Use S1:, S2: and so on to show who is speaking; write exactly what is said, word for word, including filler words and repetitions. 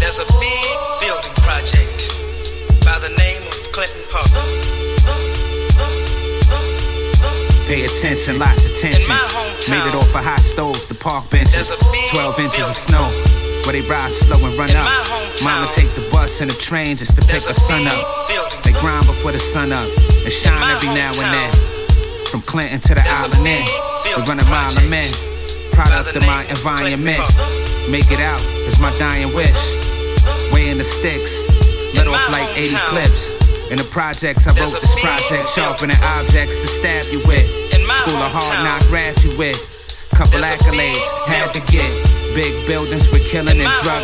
S1: There's a big building project by the name of Clinton Park.
S2: Pay attention, lots of tension. Made it off a hot stove, the park benches. Twelve inches of snow, where they ride slow and run up. Mama take the bus and the train just to pick her son up. They grind before the sun up and shine every now and then. From Clinton to the island end, we run a mile a minute. Product of my environment. Make it out is my dying wish. Weighing the sticks, let off like eighty clips. In the projects, I wrote this project, sharpening objects to stab you with. School of hard knock graduate, couple accolades, had to get. Big buildings with killing and drug